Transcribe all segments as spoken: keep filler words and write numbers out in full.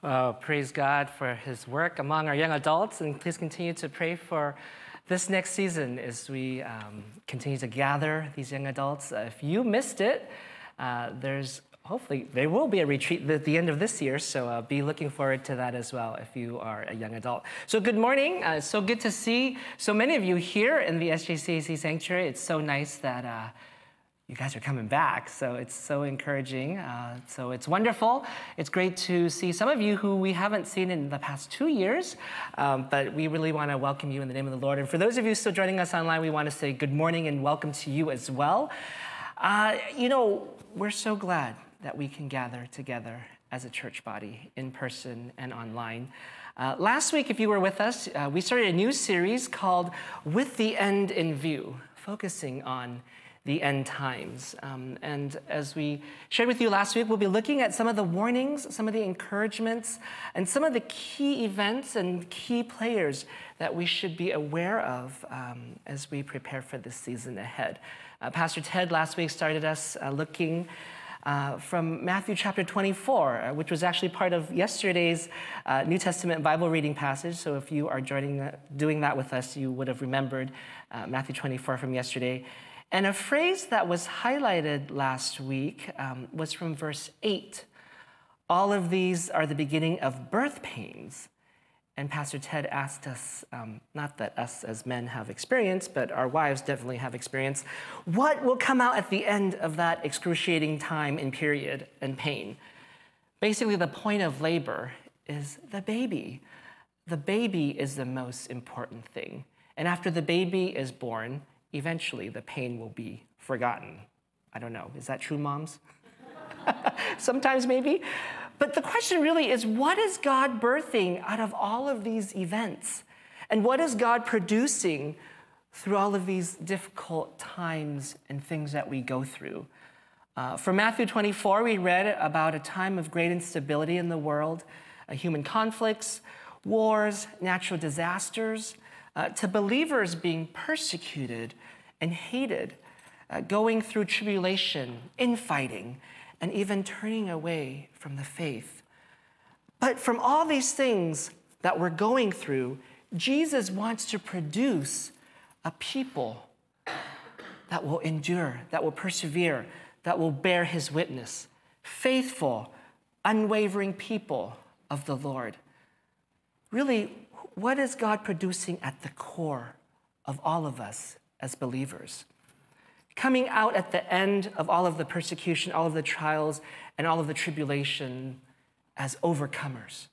Uh, praise God for his work among our young adults, and please continue to pray for this next season as we um, continue to gather these young adults. Uh, if you missed it, uh, there's hopefully there will be a retreat at the end of this year, so uh, be looking forward to that as well if you are a young adult. So good morning. Uh, so good to see so many of you here in the S J C A C Sanctuary. It's so nice that uh, you guys are coming back, so it's so encouraging. Uh, so it's wonderful. It's great to see some of you who we haven't seen in the past two years, um, but we really want to welcome you in the name of the Lord. And for those of you still joining us online, we want to say good morning and welcome to you as well. Uh, you know, we're so glad that we can gather together as a church body in person and online. Uh, last week, if you were with us, uh, we started a new series called With the End in View, focusing on the end times. Um, and as we shared with you last week, we'll be looking at some of the warnings, some of the encouragements, and some of the key events and key players that we should be aware of um, as we prepare for this season ahead. Uh, Pastor Ted last week started us uh, looking uh, from Matthew chapter twenty-four, uh, which was actually part of yesterday's uh, New Testament Bible reading passage. So if you are joining, uh, doing that with us, you would have remembered uh, Matthew twenty-four from yesterday. And a phrase that was highlighted last week um, was from verse eight. All of these are the beginning of birth pains. And Pastor Ted asked us, um, not that us as men have experience, but our wives definitely have experience, what will come out at the end of that excruciating time and period and pain? Basically, the point of labor is the baby. The baby is the most important thing. And after the baby is born, eventually the pain will be forgotten. I don't know, is that true, moms? Sometimes maybe. But the question really is, what is God birthing out of all of these events? And what is God producing through all of these difficult times and things that we go through? Uh, from Matthew twenty-four, we read about a time of great instability in the world, uh, human conflicts, wars, natural disasters, Uh, to believers being persecuted and hated, uh, going through tribulation, infighting, and even turning away from the faith. But from all these things that we're going through, Jesus wants to produce a people that will endure, that will persevere, that will bear his witness, faithful, unwavering people of the Lord. Really, what is God producing at the core of all of us as believers? Coming out at the end of all of the persecution, all of the trials, and all of the tribulation as overcomers.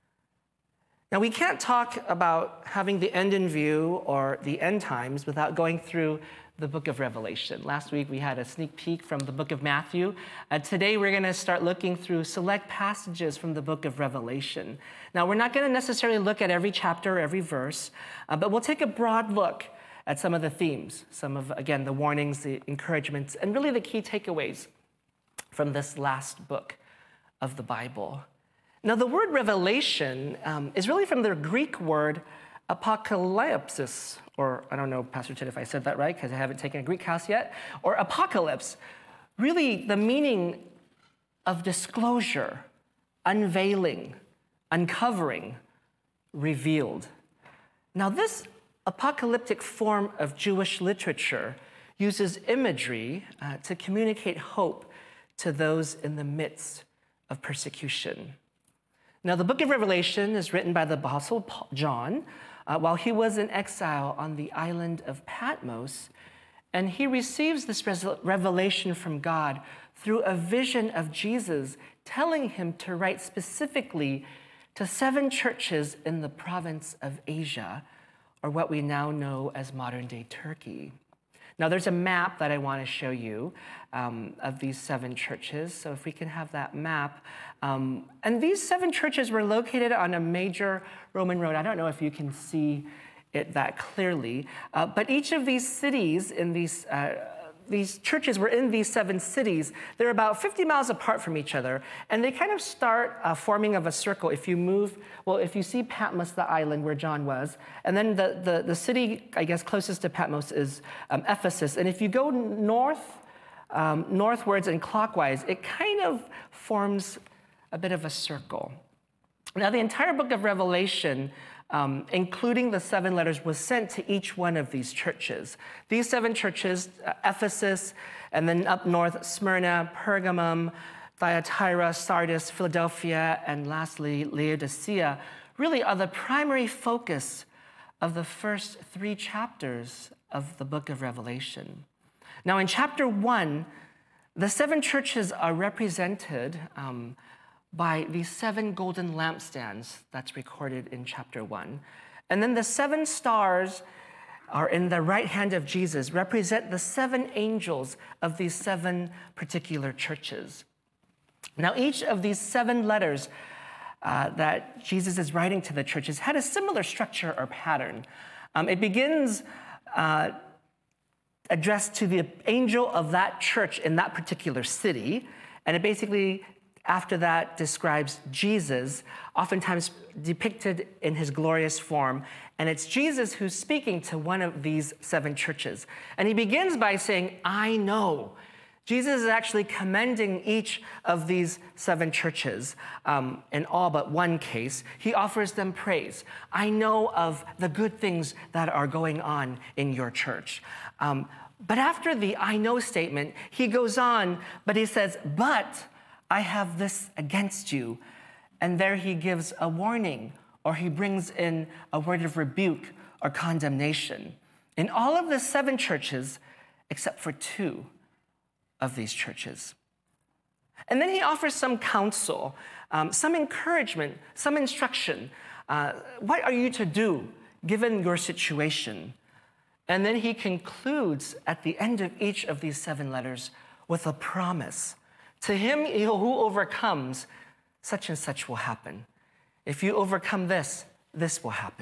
Now, we can't talk about having the end in view or the end times without going through the book of Revelation. Last week, we had a sneak peek from the book of Matthew. Uh, today, we're going to start looking through select passages from the book of Revelation. Now, we're not going to necessarily look at every chapter, every verse, uh, but we'll take a broad look at some of the themes, some of, again, the warnings, the encouragements, and really the key takeaways from this last book of the Bible. Now, the word revelation um, is really from the Greek word apocalypsis, or I don't know, Pastor Ted, if I said that right, because I haven't taken a Greek class yet, or apocalypse. Really, the meaning of disclosure, unveiling, uncovering, revealed. Now, this apocalyptic form of Jewish literature uses imagery uh, to communicate hope to those in the midst of persecution. Now, the book of Revelation is written by the Apostle John uh, while he was in exile on the island of Patmos, and he receives this revelation from God through a vision of Jesus telling him to write specifically to seven churches in the province of Asia, or what we now know as modern-day Turkey. Now, there's a map that I want to show you um, of these seven churches. So if we can have that map. Um, and these seven churches were located on a major Roman road. I don't know if you can see it that clearly. Uh, but each of these cities in these uh, These churches were in these seven cities. They're about fifty miles apart from each other, and they kind of start uh, forming of a circle. If you move, well, if you see Patmos, the island where John was, and then the, the, the city, I guess, closest to Patmos is um, Ephesus. And if you go north, um, northwards and clockwise, it kind of forms a bit of a circle. Now, the entire book of Revelation, um, including the seven letters, was sent to each one of these churches. These seven churches, uh, Ephesus, and then up north, Smyrna, Pergamum, Thyatira, Sardis, Philadelphia, and lastly, Laodicea, really are the primary focus of the first three chapters of the book of Revelation. Now, in chapter one, the seven churches are represented um, by these seven golden lampstands that's recorded in chapter one. And then the seven stars are in the right hand of Jesus, represent the seven angels of these seven particular churches. Now, each of these seven letters uh, that Jesus is writing to the churches had a similar structure or pattern. Um, it begins uh, addressed to the angel of that church in that particular city, and it basically, after that, describes Jesus, oftentimes depicted in his glorious form, and it's Jesus who's speaking to one of these seven churches. And he begins by saying, I know. Jesus is actually commending each of these seven churches. Um, in all but one case, he offers them praise. I know of the good things that are going on in your church. Um, but after the I know statement, he goes on, but he says, but I have this against you. And there he gives a warning, or he brings in a word of rebuke or condemnation. In all of the seven churches, except for two of these churches. And then he offers some counsel, um, some encouragement, some instruction. Uh, what are you to do given your situation? And then he concludes at the end of each of these seven letters with a promise. To him who overcomes, such and such will happen. If you overcome this, this will happen.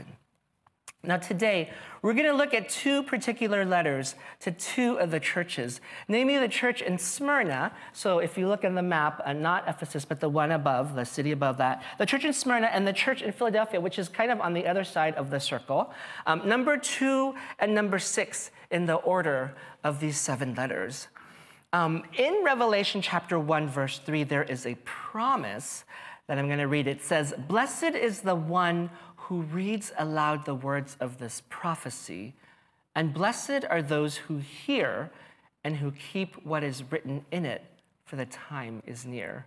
Now today, we're going to look at two particular letters to two of the churches, namely the church in Smyrna. So if you look on the map, uh, not Ephesus, but the one above, the city above that, the church in Smyrna and the church in Philadelphia, which is kind of on the other side of the circle. Um, number two and number six in the order of these seven letters. Um, in Revelation chapter one, verse three, there is a promise that I'm going to read. It says, blessed is the one who reads aloud the words of this prophecy, and blessed are those who hear and who keep what is written in it, for the time is near.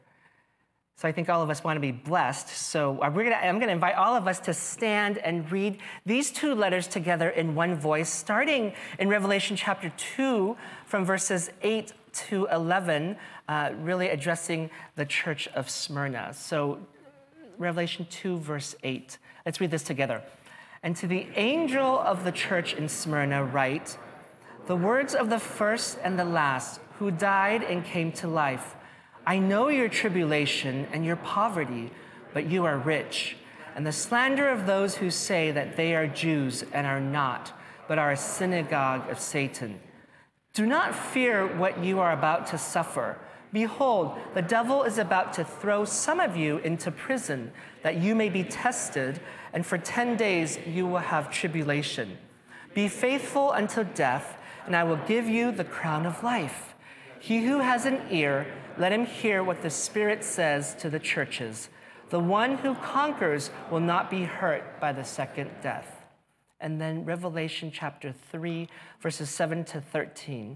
So I think all of us want to be blessed. So we're gonna, I'm going to invite all of us to stand and read these two letters together in one voice, starting in Revelation chapter two, from verses eight to eleven, uh, really addressing the church of Smyrna. So Revelation two, verse eight. Let's read this together. And to the angel of the church in Smyrna write, the words of the first and the last, who died and came to life. I know your tribulation and your poverty, but you are rich, and the slander of those who say that they are Jews and are not, but are a synagogue of Satan. Do not fear what you are about to suffer. Behold, the devil is about to throw some of you into prison, that you may be tested, and for ten days you will have tribulation. Be faithful until death, and I will give you the crown of life. He who has an ear, let him hear what the Spirit says to the churches. The one who conquers will not be hurt by the second death. And then Revelation chapter three, verses seven to thirteen.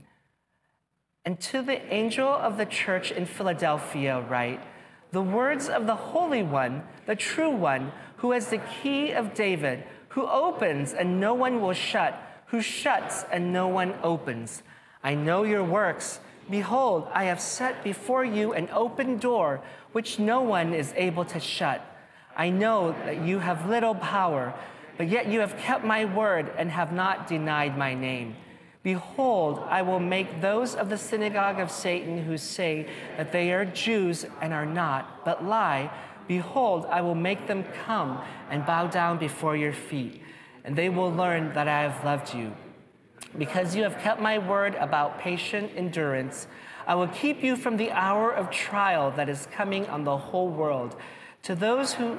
And to the angel of the church in Philadelphia write, the words of the Holy One, the true one, who has the key of David, who opens and no one will shut, who shuts and no one opens. I know your works. Behold, I have set before you an open door, which no one is able to shut. I know that you have little power, but yet you have kept my word and have not denied my name. Behold, I will make those of the synagogue of Satan who say that they are Jews and are not, but lie. Behold, I will make them come and bow down before your feet, and they will learn that I have loved you. Because you have kept my word about patient endurance, I will keep you from the hour of trial that is coming on the whole world. To those who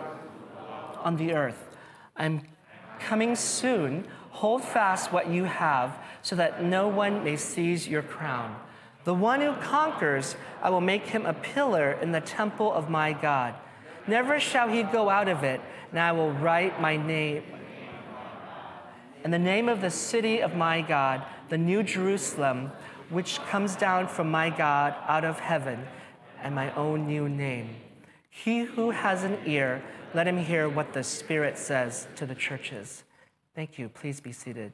on the earth, I'm coming soon. Hold fast what you have, so that no one may seize your crown. The one who conquers, I will make him a pillar in the temple of my God. Never shall he go out of it, and I will write my name and the name of the city of my God, the new Jerusalem, which comes down from my God out of heaven, and my own new name. He who has an ear, let him hear what the Spirit says to the churches. Thank you. Please be seated.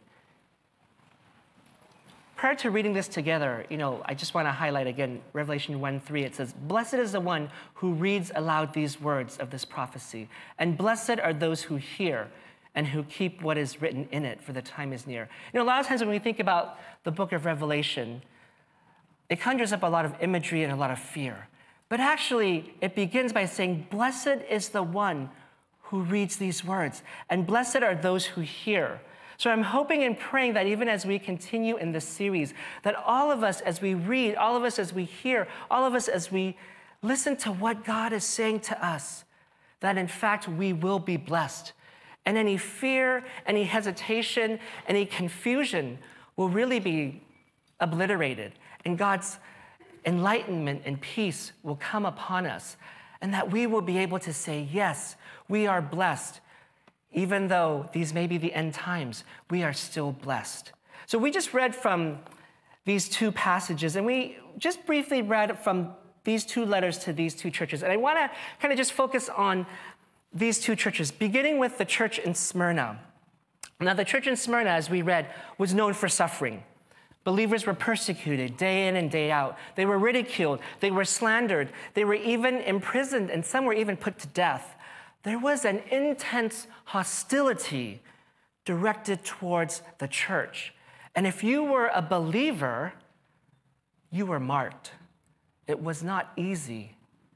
Prior to reading this together, you know, I just want to highlight again, Revelation one three, it says, "Blessed is the one who reads aloud these words of this prophecy, and blessed are those who hear and who keep what is written in it, for the time is near." You know, a lot of times when we think about the book of Revelation, it conjures up a lot of imagery and a lot of fear. But actually, it begins by saying, blessed is the one who reads these words, and blessed are those who hear. So I'm hoping and praying that even as we continue in this series, that all of us as we read, all of us as we hear, all of us as we listen to what God is saying to us, that in fact we will be blessed. And any fear, any hesitation, any confusion will really be obliterated. And God's enlightenment and peace will come upon us. And that we will be able to say, yes, we are blessed. Even though these may be the end times, we are still blessed. So we just read from these two passages, and we just briefly read from these two letters to these two churches. And I want to kind of just focus on these two churches, beginning with the church in Smyrna. Now, the church in Smyrna, as we read, was known for suffering. Believers were persecuted day in and day out. They were ridiculed. They were slandered. They were even imprisoned, and some were even put to death. There was an intense hostility directed towards the church. And if you were a believer, you were marked. It was not easy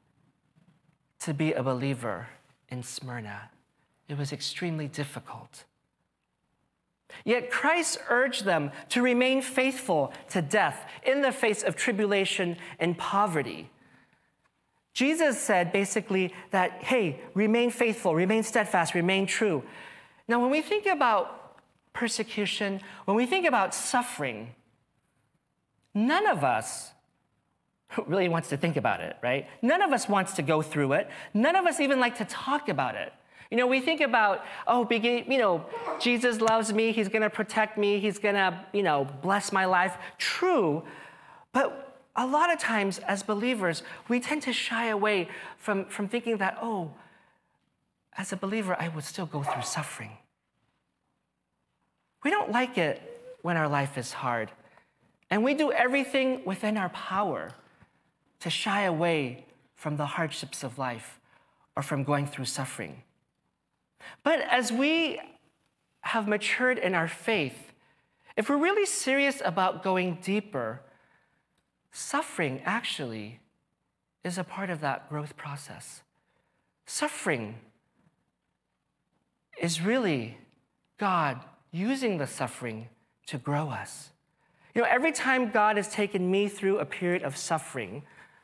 to be a believer in Smyrna. It was extremely difficult. Yet Christ urged them to remain faithful to death in the face of tribulation and poverty. Jesus said basically that, hey, remain faithful, remain steadfast, remain true. Now, when we think about persecution, when we think about suffering, none of us really wants to think about it, right? None of us wants to go through it. None of us even like to talk about it. You know, we think about, oh, you know, Jesus loves me. He's going to protect me. He's going to, you know, bless my life. True, but a lot of times as believers, we tend to shy away from, from thinking that, oh, as a believer, I would still go through suffering. We don't like it when our life is hard. And we do everything within our power to shy away from the hardships of life or from going through suffering. But as we have matured in our faith, if we're really serious about going deeper, suffering actually is a part of that growth process. Suffering is really God using the suffering to grow us. You know, every time God has taken me through a period of suffering,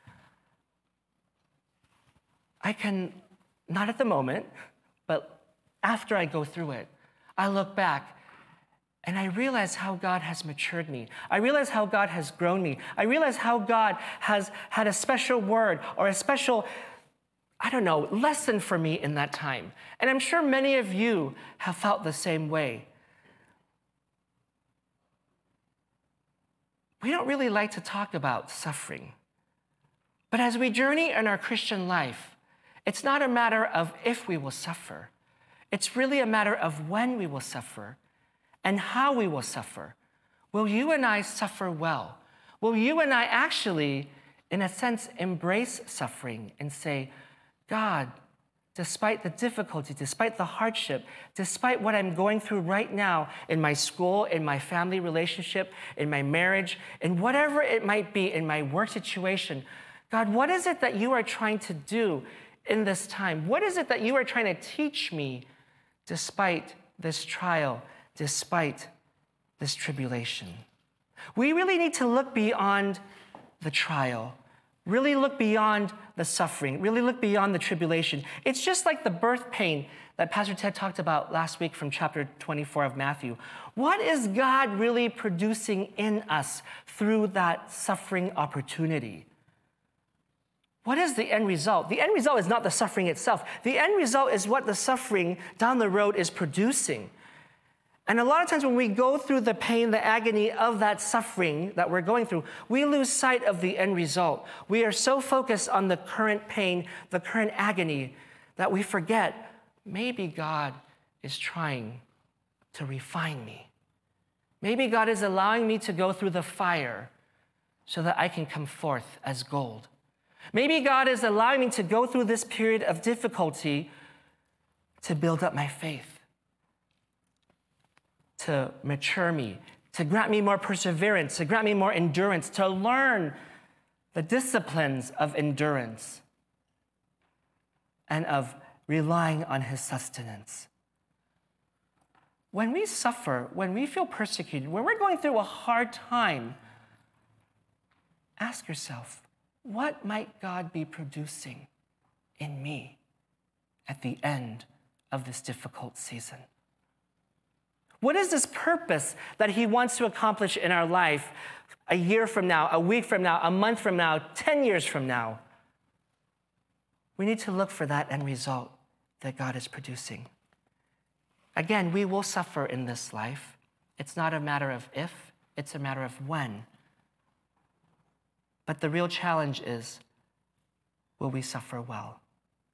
I can, not at the moment, but after I go through it, I look back and I realize how God has matured me. I realize how God has grown me. I realize how God has had a special word or a special, I don't know, lesson for me in that time. And I'm sure many of you have felt the same way. We don't really like to talk about suffering. But as we journey in our Christian life, it's not a matter of if we will suffer. It's really a matter of when we will suffer and how we will suffer. Will you and I suffer well? Will you and I actually, in a sense, embrace suffering and say, God, despite the difficulty, despite the hardship, despite what I'm going through right now in my school, in my family relationship, in my marriage, in whatever it might be, in my work situation, God, what is it that you are trying to do in this time? What is it that you are trying to teach me despite this trial, despite this tribulation? We really need to look beyond the trial, really look beyond the suffering, really look beyond the tribulation. It's just like the birth pain that Pastor Ted talked about last week from chapter twenty-four of Matthew. What is God really producing in us through that suffering opportunity? what is the end result? The end result is not the suffering itself. The end result is what the suffering down the road is producing. And a lot of times when we go through the pain, the agony of that suffering that we're going through, we lose sight of the end result. We are so focused on the current pain, the current agony, that we forget maybe God is trying to refine me. Maybe God is allowing me to go through the fire so that I can come forth as gold. Maybe God is allowing me to go through this period of difficulty to build up my faith, to mature me, to grant me more perseverance, to grant me more endurance, to learn the disciplines of endurance and of relying on his sustenance. When we suffer, when we feel persecuted, when we're going through a hard time, ask yourself, what might God be producing in me at the end of this difficult season? What is this purpose that he wants to accomplish in our life a year from now, a week from now, a month from now, ten years from now? We need to look for that end result that God is producing. Again, we will suffer in this life. It's not a matter of if, it's a matter of when. But the real challenge is, will we suffer well?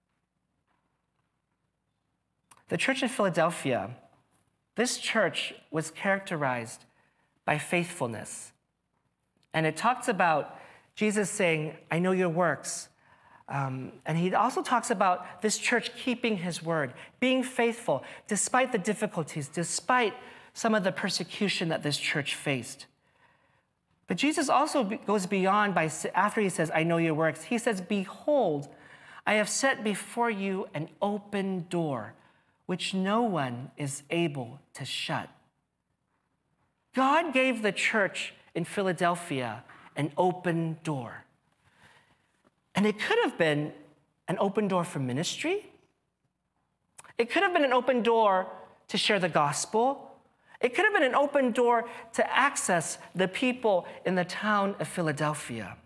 The church in Philadelphia, this church was characterized by faithfulness. And it talks about Jesus saying, I know your works. Um, and he also talks about this church keeping his word, being faithful, despite the difficulties, despite some of the persecution that this church faced. But Jesus also goes beyond by, after he says, I know your works, he says, behold, I have set before you an open door, which no one is able to shut. God gave the church in Philadelphia an open door. And it could have been an open door for ministry. It could have been an open door to share the gospel. It could have been an open door to access the people in the town of Philadelphia.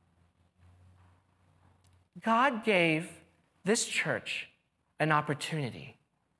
God gave this church an opportunity.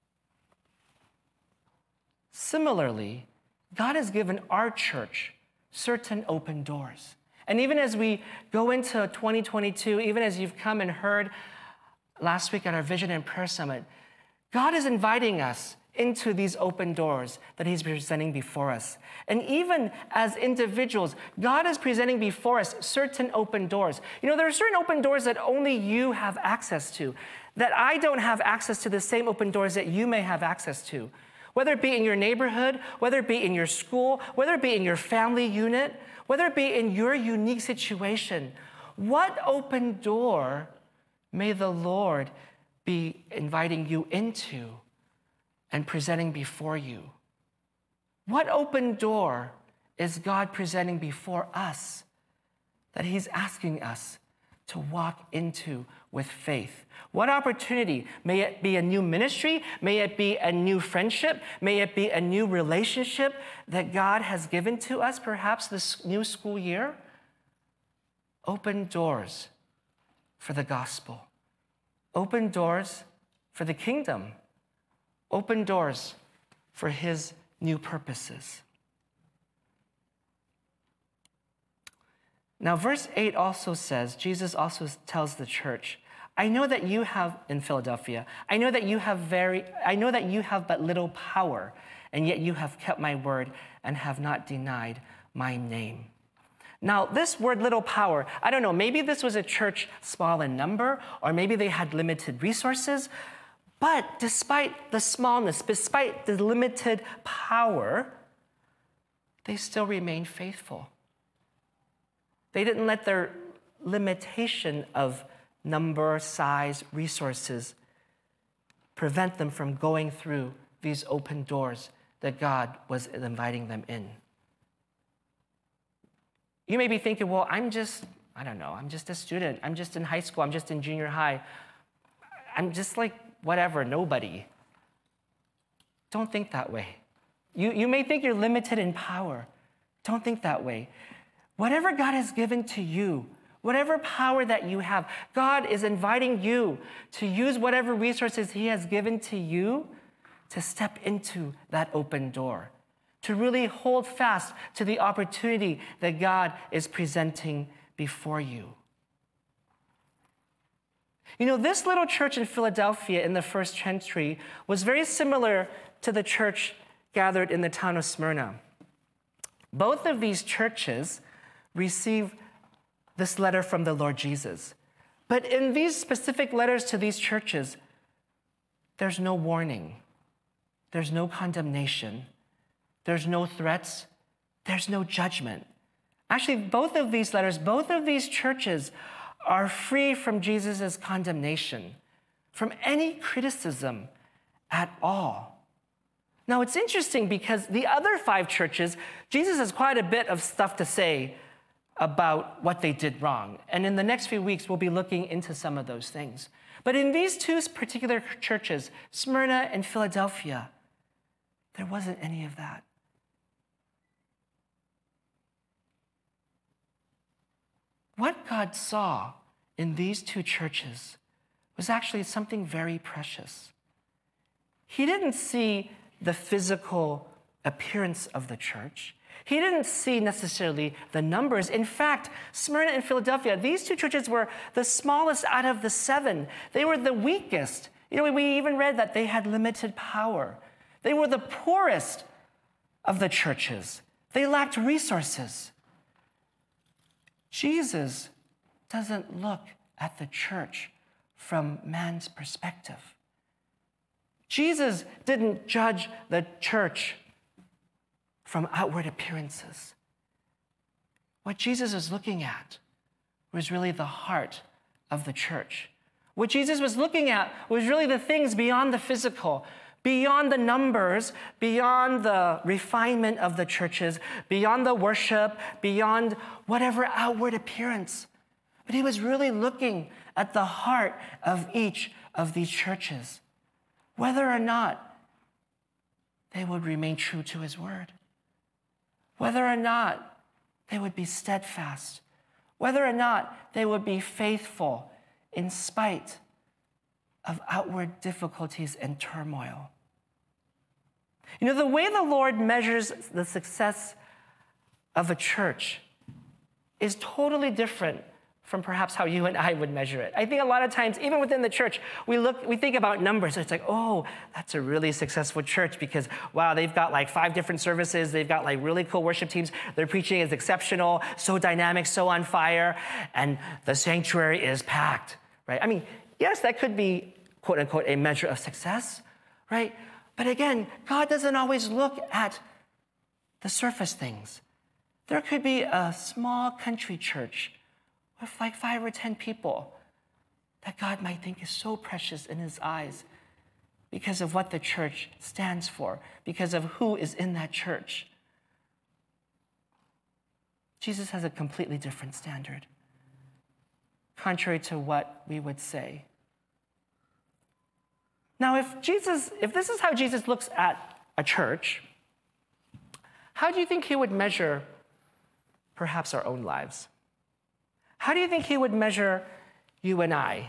Similarly, God has given our church certain open doors. And even as we go into twenty twenty-two, even as you've come and heard last week at our Vision and Prayer Summit, God is inviting us into these open doors that he's presenting before us. And even as individuals, God is presenting before us certain open doors. You know, there are certain open doors that only you have access to, that I don't have access to the same open doors that you may have access to. Whether it be in your neighborhood, whether it be in your school, whether it be in your family unit, whether it be in your unique situation, what open door may the Lord be inviting you into and presenting before you? What open door is God presenting before us that he's asking us to walk into with faith? What opportunity? May it be a new ministry? May it be a new friendship? May it be a new relationship that God has given to us, perhaps this new school year? Open doors for the gospel. Open doors for the kingdom. Open doors for his new purposes. Now, verse eight also says, Jesus also tells the church, I know that you have, in Philadelphia, I know that you have very, I know that you have but little power, and yet you have kept my word and have not denied my name. Now, this word little power, I don't know, maybe this was a church small in number, or maybe they had limited resources, but despite the smallness, despite the limited power, they still remained faithful. They didn't let their limitation of number, size, resources prevent them from going through these open doors that God was inviting them in. You may be thinking, well, I'm just, I don't know, I'm just a student. I'm just in high school. I'm just in junior high. I'm just like whatever, nobody. Don't think that way. You, you may think you're limited in power. Don't think that way. Whatever God has given to you, whatever power that you have, God is inviting you to use whatever resources he has given to you to step into that open door, to really hold fast to the opportunity that God is presenting before you. You know, this little church in Philadelphia in the first century was very similar to the church gathered in the town of Smyrna. Both of these churches received this letter from the Lord Jesus. But in these specific letters to these churches, there's no warning. There's no condemnation. There's no threats. There's no judgment. Actually, both of these letters, both of these churches are free from Jesus' condemnation, from any criticism at all. Now, it's interesting because the other five churches, Jesus has quite a bit of stuff to say about what they did wrong. And in the next few weeks, we'll be looking into some of those things. But in these two particular churches, Smyrna and Philadelphia, there wasn't any of that. What God saw in these two churches was actually something very precious. He didn't see the physical appearance of the church. He didn't see necessarily the numbers. In fact, Smyrna and Philadelphia, these two churches were the smallest out of the seven. They were the weakest. You know, we even read that they had limited power. They were the poorest of the churches. They lacked resources. Jesus doesn't look at the church from man's perspective. Jesus didn't judge the church from outward appearances. What Jesus was looking at was really the heart of the church. What Jesus was looking at was really the things beyond the physical, beyond the numbers, beyond the refinement of the churches, beyond the worship, beyond whatever outward appearance. But he was really looking at the heart of each of these churches, whether or not they would remain true to his word, whether or not they would be steadfast, whether or not they would be faithful in spite of outward difficulties and turmoil. You know, the way the Lord measures the success of a church is totally different from perhaps how you and I would measure it. I think a lot of times, even within the church, we look, we think about numbers. It's like, oh, that's a really successful church because, wow, they've got like five different services. They've got like really cool worship teams. Their preaching is exceptional, so dynamic, so on fire, and the sanctuary is packed, right? I mean, yes, that could be, quote unquote, a measure of success, right? But again, God doesn't always look at the surface things. There could be a small country church with like five or ten people that God might think is so precious in his eyes because of what the church stands for, because of who is in that church. Jesus has a completely different standard, contrary to what we would say. Now, if Jesus, if this is how Jesus looks at a church, how do you think he would measure perhaps our own lives? How do you think he would measure you and I?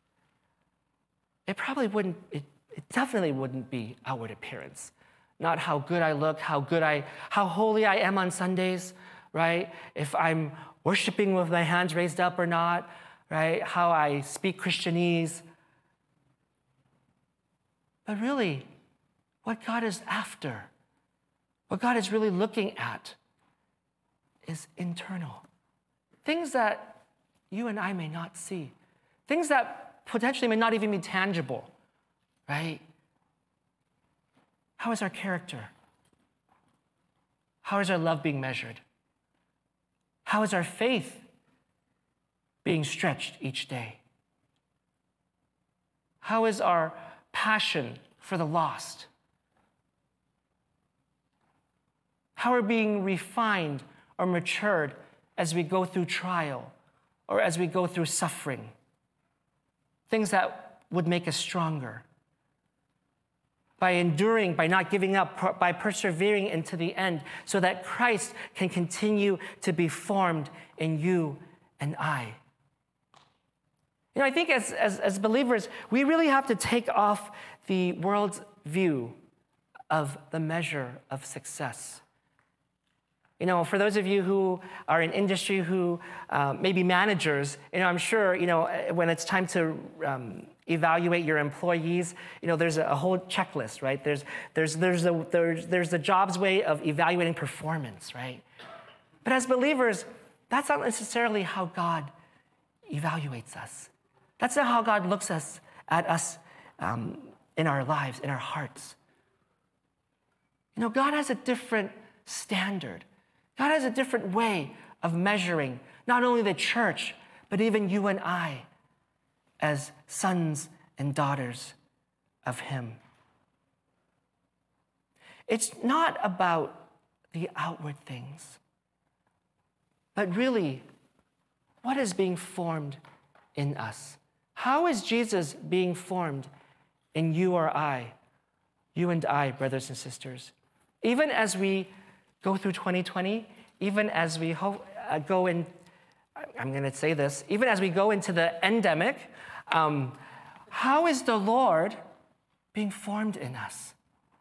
It probably wouldn't, it, it definitely wouldn't be outward appearance. Not how good I look, how good I, how holy I am on Sundays, right? If I'm worshiping with my hands raised up or not, right? How I speak Christianese. But really, what God is after, what God is really looking at is internal. Things that you and I may not see. Things that potentially may not even be tangible, right? How is our character? How is our love being measured? How is our faith being stretched each day? How is our passion for the lost? How are we being refined or matured as we go through trial or as we go through suffering? Things that would make us stronger. By enduring, by not giving up, by persevering into the end so that Christ can continue to be formed in you and I. You know, I think as, as, as believers, we really have to take off the world's view of the measure of success. You know, for those of you who are in industry, who uh, may be managers, you know, I'm sure, you know, when it's time to um, evaluate your employees, you know, there's a, a whole checklist, right? There's, there's, there's, a, there's, there's the job's way of evaluating performance, right? But as believers, that's not necessarily how God evaluates us. That's not how God looks us, at us um, in our lives, in our hearts. You know, God has a different standard. God has a different way of measuring not only the church, but even you and I as sons and daughters of Him. It's not about the outward things, but really, what is being formed in us? How is Jesus being formed in you or I, you and I, brothers and sisters? Even as we go through twenty twenty, even as we hope, uh, go in, I'm going to say this, even as we go into the endemic, um, how is the Lord being formed in us?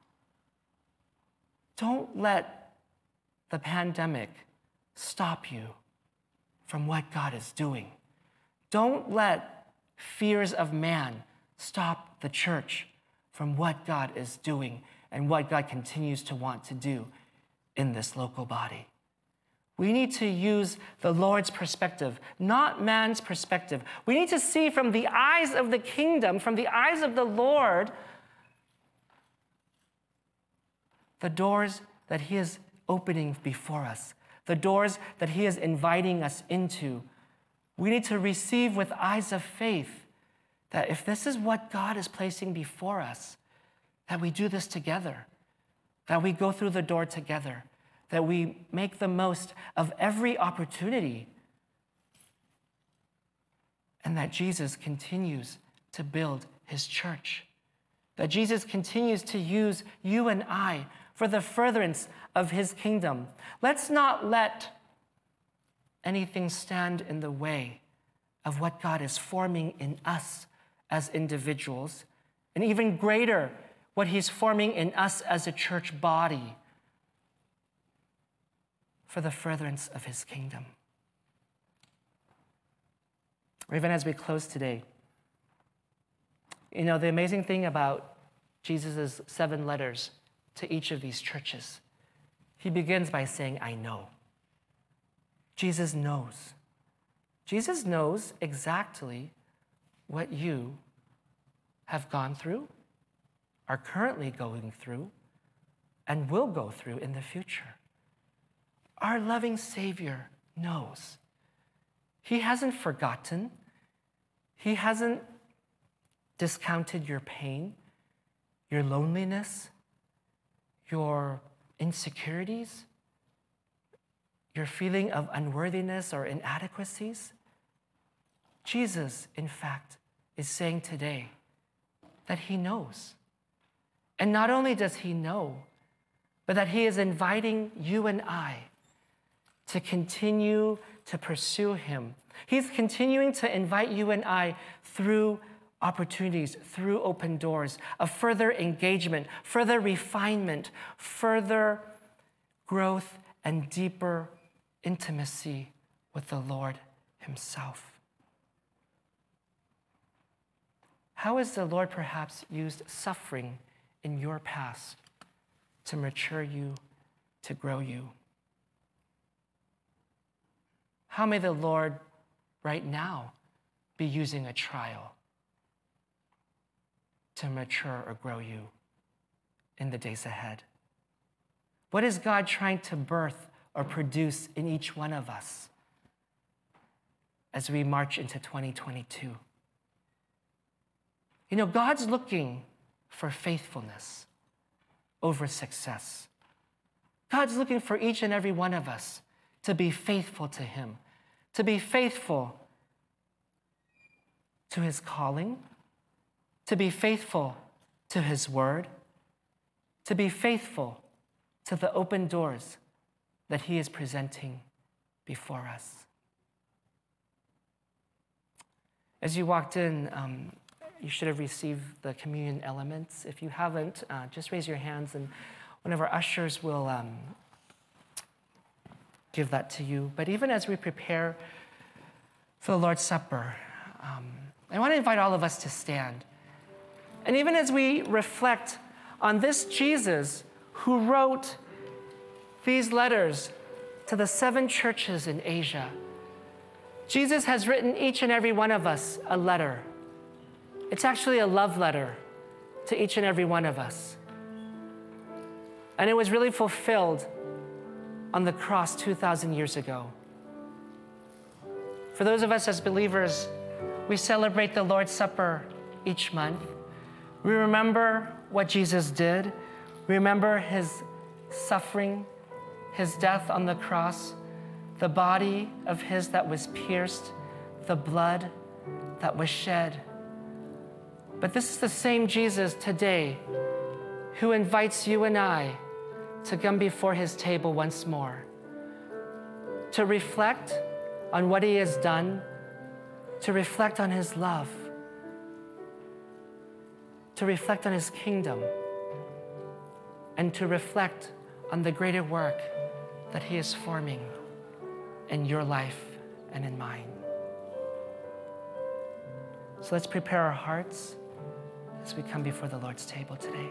Don't let the pandemic stop you from what God is doing. Don't let fears of man stop the church from what God is doing and what God continues to want to do in this local body. We need to use the Lord's perspective, not man's perspective. We need to see from the eyes of the kingdom, from the eyes of the Lord, the doors that He is opening before us, the doors that He is inviting us into. We need to receive with eyes of faith that if this is what God is placing before us, that we do this together, that we go through the door together, that we make the most of every opportunity, and that Jesus continues to build His church, that Jesus continues to use you and I for the furtherance of His kingdom. Let's not let anything stand in the way of what God is forming in us as individuals, and even greater, what He's forming in us as a church body for the furtherance of His kingdom. Or even as we close today, you know, the amazing thing about Jesus' seven letters to each of these churches, He begins by saying, I know. Jesus knows. Jesus knows exactly what you have gone through, are currently going through, and will go through in the future. Our loving Savior knows. He hasn't forgotten. He hasn't discounted your pain, your loneliness, your insecurities, your feeling of unworthiness or inadequacies. Jesus, in fact, is saying today that He knows. And not only does He know, but that He is inviting you and I to continue to pursue Him. He's continuing to invite you and I through opportunities, through open doors, of further engagement, further refinement, further growth, and deeper intimacy with the Lord Himself. How has the Lord perhaps used suffering in your past to mature you, to grow you? How may the Lord right now be using a trial to mature or grow you in the days ahead? What is God trying to birth or produce in each one of us as we march into twenty twenty-two? You know, God's looking for faithfulness over success. God's looking for each and every one of us to be faithful to Him, to be faithful to His calling, to be faithful to His word, to be faithful to the open doors that He is presenting before us. As you walked in, um, you should have received the communion elements. If you haven't, uh, just raise your hands and one of our ushers will um, give that to you. But even as we prepare for the Lord's Supper, um, I want to invite all of us to stand. And even as we reflect on this Jesus who wrote these letters to the seven churches in Asia, Jesus has written each and every one of us a letter. It's actually a love letter to each and every one of us. And it was really fulfilled on the cross two thousand years ago. For those of us as believers, we celebrate the Lord's Supper each month. We remember what Jesus did. We remember his suffering, his death on the cross, the body of his that was pierced, the blood that was shed. But this is the same Jesus today who invites you and I to come before his table once more, to reflect on what he has done, to reflect on his love, to reflect on his kingdom, and to reflect on the greater work that he is forming in your life and in mine. So let's prepare our hearts as we come before the Lord's table today.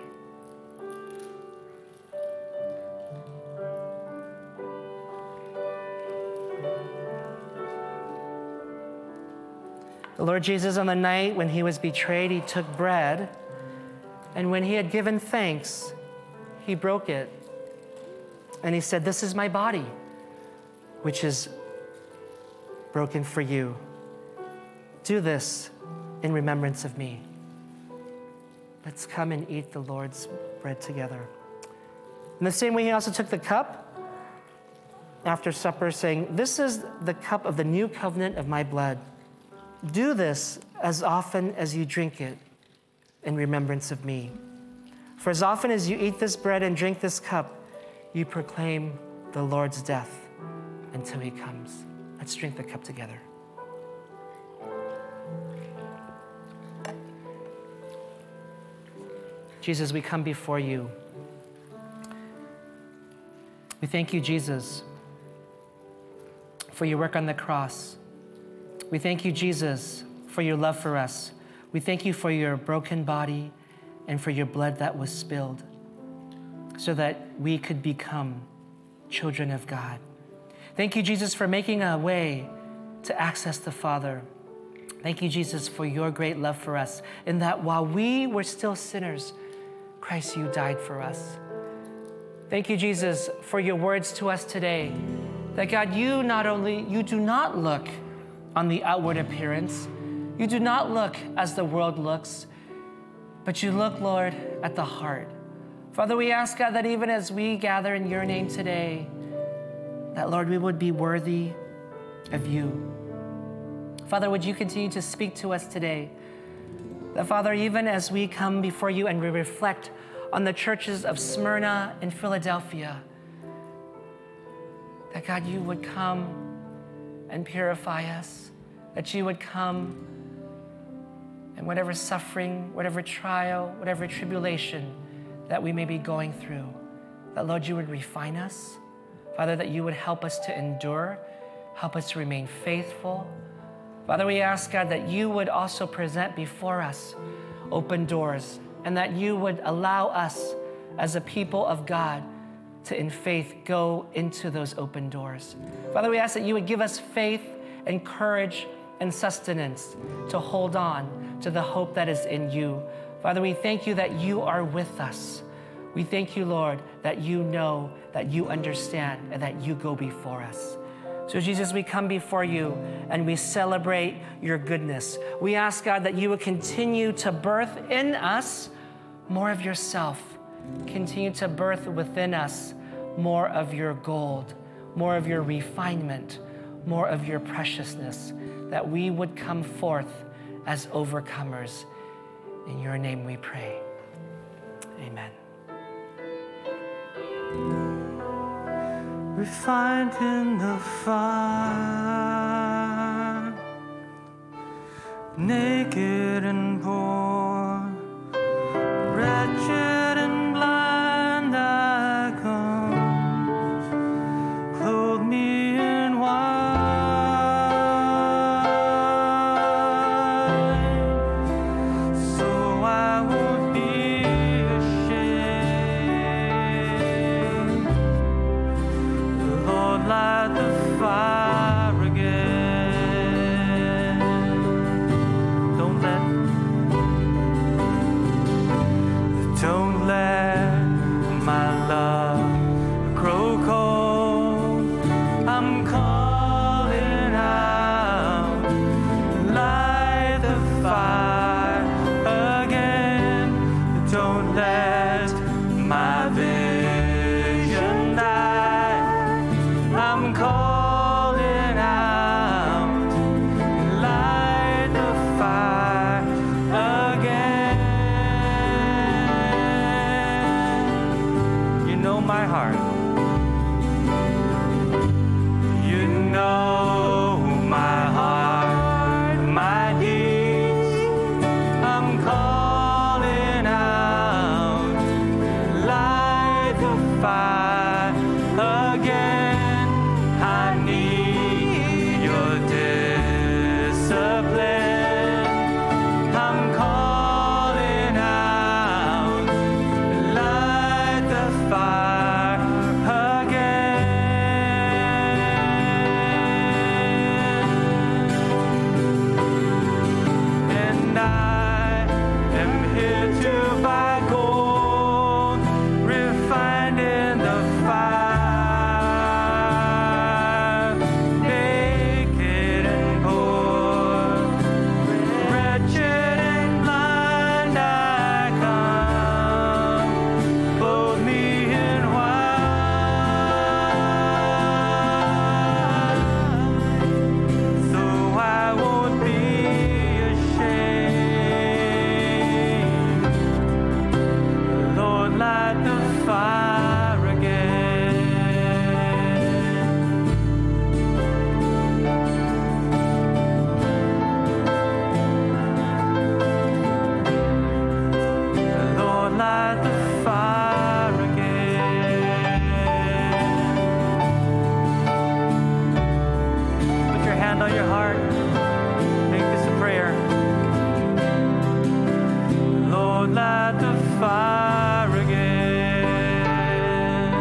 The Lord Jesus, on the night when he was betrayed, he took bread, and when he had given thanks, he broke it. And he said, "This is my body, which is broken for you. Do this in remembrance of me." Let's come and eat the Lord's bread together. In the same way, he also took the cup after supper, saying, "This is the cup of the new covenant of my blood. Do this as often as you drink it in remembrance of me. For as often as you eat this bread and drink this cup, you proclaim the Lord's death until he comes." Let's drink the cup together. Jesus, we come before you. We thank you, Jesus, for your work on the cross. We thank you, Jesus, for your love for us. We thank you for your broken body and for your blood that was spilled so that we could become children of God. Thank you, Jesus, for making a way to access the Father. Thank you, Jesus, for your great love for us, in that while we were still sinners, Christ, you died for us. Thank you, Jesus, for your words to us today, that God, you not only, you do not look on the outward appearance, you do not look as the world looks, but you look, Lord, at the heart. Father, we ask, God, that even as we gather in your name today, that, Lord, we would be worthy of you. Father, would you continue to speak to us today? That, Father, even as we come before you and we reflect on the churches of Smyrna and Philadelphia, that, God, you would come and purify us, that you would come and whatever suffering, whatever trial, whatever tribulation that we may be going through, that, Lord, you would refine us. Father, that you would help us to endure, help us to remain faithful. Father, we ask, God, that you would also present before us open doors, and that you would allow us as a people of God to, in faith, go into those open doors. Father, we ask that you would give us faith and courage and sustenance to hold on to the hope that is in you. Father, we thank you that you are with us. We thank you, Lord, that you know, that you understand, and that you go before us. So, Jesus, we come before you and we celebrate your goodness. We ask, God, that you would continue to birth in us more of yourself. Continue to birth within us more of your gold, more of your refinement, more of your preciousness, that we would come forth as overcomers. In your name we pray. Amen. Refined in the fire, naked and poor, wretched and blind I come, clothe me in white, so I won't be ashamed. Lord, light the fire again. Don't let, don't let my love grow cold. I'm calling out, light the fire again. Don't let my vision die. I'm calling out, light the fire again. You know my heart. You know my heart, my needs. I'm calling out, light the fire again. I need your discipline. I'm calling out, light the fire again. And I am here to buy gold, refined in the fire, naked and poor, wretched and blind I come, clothe me in white, so I won't be ashamed. Lord, light the fire again. Lord, light the fire again. Put your hand on your heart. Make this a prayer. Lord, light the fire again.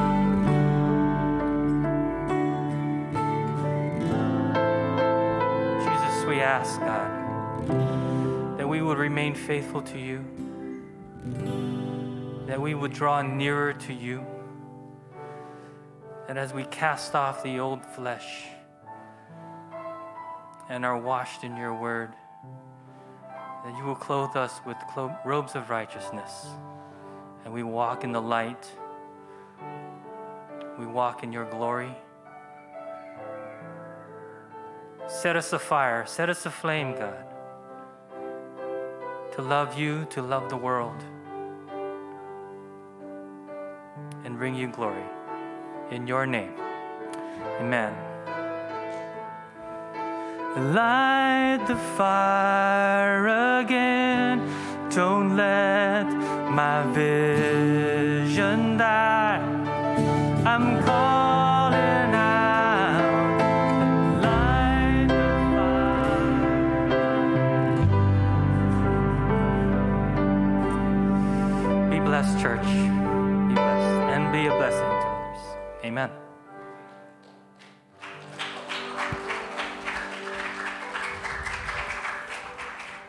Jesus, we ask, God, that we would remain faithful to you, that we would draw nearer to you, that as we cast off the old flesh and are washed in your word, that you will clothe us with clo- robes of righteousness, and we walk in the light, we walk in your glory. Set us afire, set us aflame, God, to love you, to love the world, and bring you glory. In your name, amen. Light the fire again. Don't let my vision die. I'm calling out, light the fire. Be blessed, church. Be blessed and be a blessing to others. Amen.